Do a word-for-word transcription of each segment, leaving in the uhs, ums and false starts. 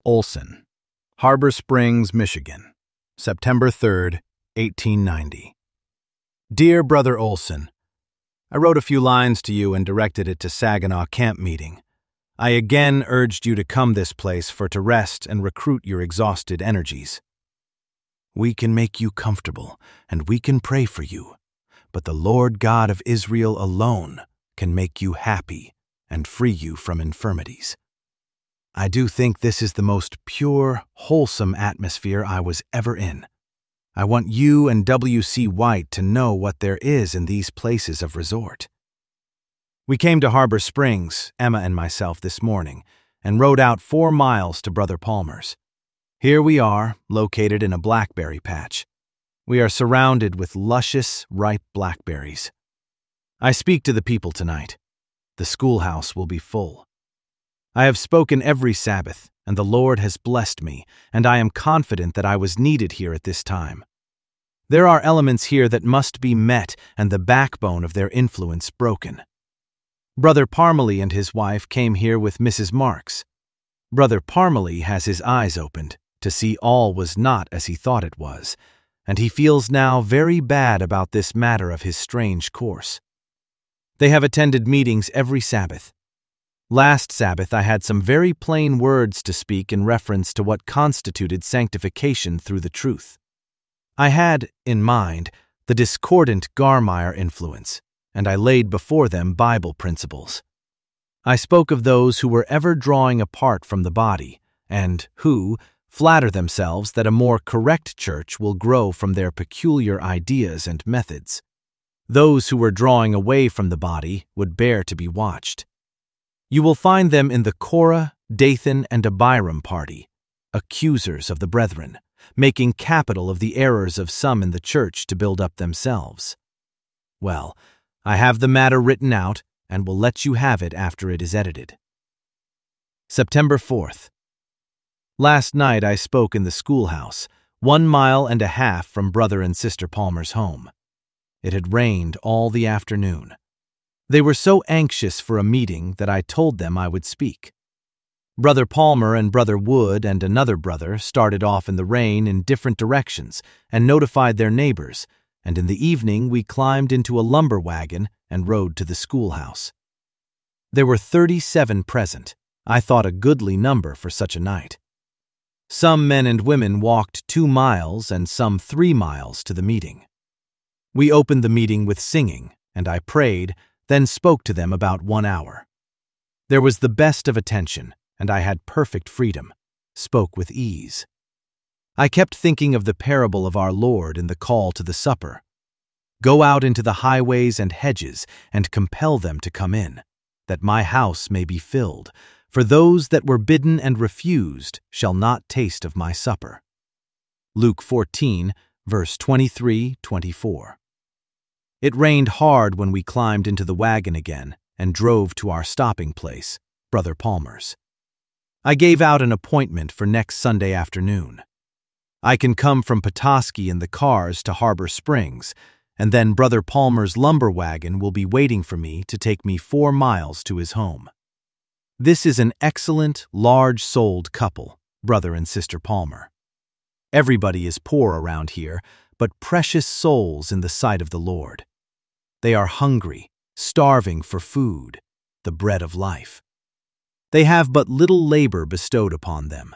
Olson, Harbor Springs, Michigan, September third, eighteen ninety. Dear Brother Olson, I wrote a few lines to you and directed it to Saginaw Camp Meeting. I again urged you to come this place for to rest and recruit your exhausted energies. We can make you comfortable, and we can pray for you, but the Lord God of Israel alone can make you happy and free you from infirmities. I do think this is the most pure, wholesome atmosphere I was ever in. I want you and W C White to know what there is in these places of resort. We came to Harbor Springs, Emma and myself, this morning, and rode out four miles to Brother Palmer's. Here we are, located in a blackberry patch. We are surrounded with luscious, ripe blackberries. I speak to the people tonight. The schoolhouse will be full. I have spoken every Sabbath, and the Lord has blessed me, and I am confident that I was needed here at this time. There are elements here that must be met and the backbone of their influence broken. Brother Parmalee and his wife came here with Missus Marks. Brother Parmalee has his eyes opened to see all was not as he thought it was, and he feels now very bad about this matter of his strange course. They have attended meetings every Sabbath. Last Sabbath I had some very plain words to speak in reference to what constituted sanctification through the truth. I had, in mind, the discordant Garmeyer influence, and I laid before them Bible principles. I spoke of those who were ever drawing apart from the body, and who flatter themselves that a more correct church will grow from their peculiar ideas and methods. Those who were drawing away from the body would bear to be watched. You will find them in the Korah, Dathan, and Abiram party, accusers of the brethren, making capital of the errors of some in the church to build up themselves. Well, I have the matter written out and will let you have it after it is edited. September fourth. Last night I spoke in the schoolhouse, one mile and a half from Brother and Sister Palmer's home. It had rained all the afternoon. They were so anxious for a meeting that I told them I would speak. Brother Palmer and Brother Wood and another brother started off in the rain in different directions and notified their neighbors, and in the evening we climbed into a lumber wagon and rode to the schoolhouse. There were thirty-seven present, I thought a goodly number for such a night. Some men and women walked two miles and some three miles to the meeting. We opened the meeting with singing, and I prayed, then spoke to them about one hour. There was the best of attention, and I had perfect freedom, spoke with ease. I kept thinking of the parable of our Lord in the call to the supper. Go out into the highways and hedges and compel them to come in, that my house may be filled, for those that were bidden and refused shall not taste of my supper. Luke fourteen, verse twenty-three to twenty-four. It rained hard when we climbed into the wagon again and drove to our stopping place, Brother Palmer's. I gave out an appointment for next Sunday afternoon. I can come from Petoskey in the cars to Harbor Springs, and then Brother Palmer's lumber wagon will be waiting for me to take me four miles to his home. This is an excellent, large-souled couple, Brother and Sister Palmer. Everybody is poor around here, but precious souls in the sight of the Lord. They are hungry, starving for food, the bread of life. They have but little labor bestowed upon them.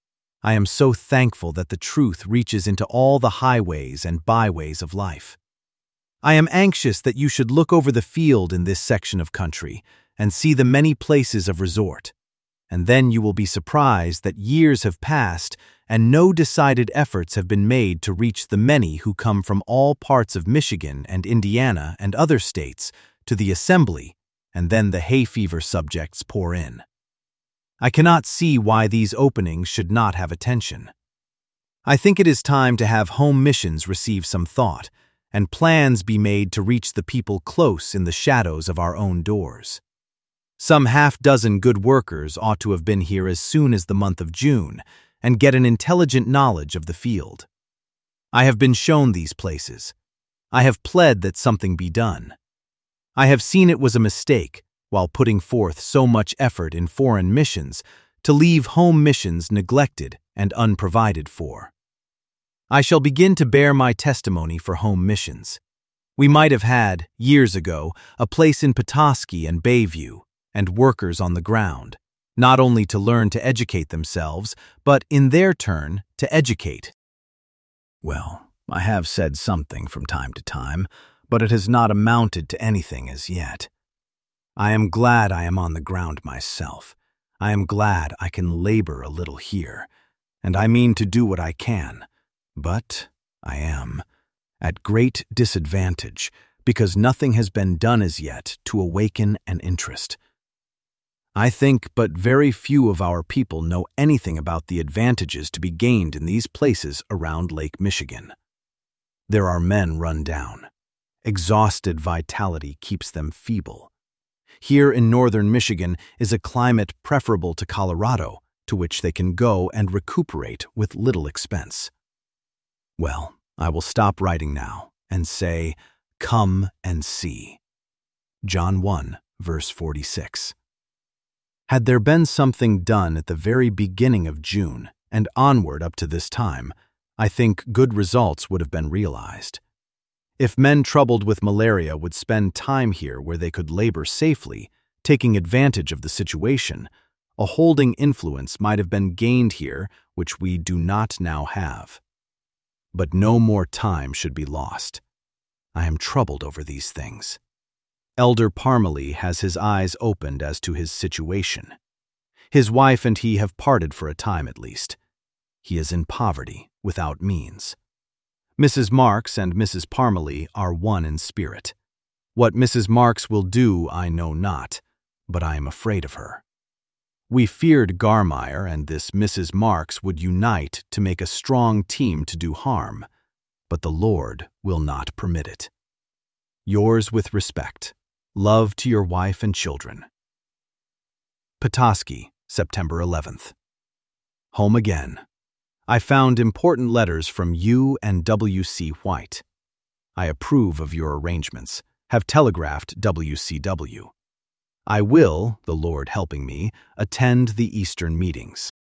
I am so thankful that the truth reaches into all the highways and byways of life. I am anxious that you should look over the field in this section of country and see the many places of resort, and then you will be surprised that years have passed and no decided efforts have been made to reach the many who come from all parts of Michigan and Indiana and other states to the assembly, and then the hay fever subjects pour in. I cannot see why these openings should not have attention. I think it is time to have home missions receive some thought, and plans be made to reach the people close in the shadows of our own doors. Some half-dozen good workers ought to have been here as soon as the month of June and get an intelligent knowledge of the field. I have been shown these places. I have pled that something be done. I have seen it was a mistake, while putting forth so much effort in foreign missions, to leave home missions neglected and unprovided for. I shall begin to bear my testimony for home missions. We might have had, years ago, a place in Petoskey and Bayview, and workers on the ground, not only to learn to educate themselves, but in their turn to educate. Well, I have said something from time to time, but it has not amounted to anything as yet. I am glad I am on the ground myself. I am glad I can labor a little here, and I mean to do what I can. But I am at great disadvantage because nothing has been done as yet to awaken an interest. I think but very few of our people know anything about the advantages to be gained in these places around Lake Michigan. There are men run down. Exhausted vitality keeps them feeble. Here in northern Michigan is a climate preferable to Colorado, to which they can go and recuperate with little expense. Well, I will stop writing now and say, "Come and see." John one, verse forty-six. Had there been something done at the very beginning of June and onward up to this time, I think good results would have been realized. If men troubled with malaria would spend time here where they could labor safely, taking advantage of the situation, a holding influence might have been gained here which we do not now have. But no more time should be lost. I am troubled over these things. Elder Parmalee has his eyes opened as to his situation. His wife and he have parted for a time at least. He is in poverty, without means. Missus Marks and Missus Parmalee are one in spirit. What Missus Marks will do I know not, but I am afraid of her. We feared Garmeyer and this Missus Marks would unite to make a strong team to do harm, but the Lord will not permit it. Yours with respect. Love to your wife and children. Petoskey, September eleventh. Home again. I found important letters from you and W C White. I approve of your arrangements, have telegraphed W C W. I will, the Lord helping me, attend the Eastern meetings.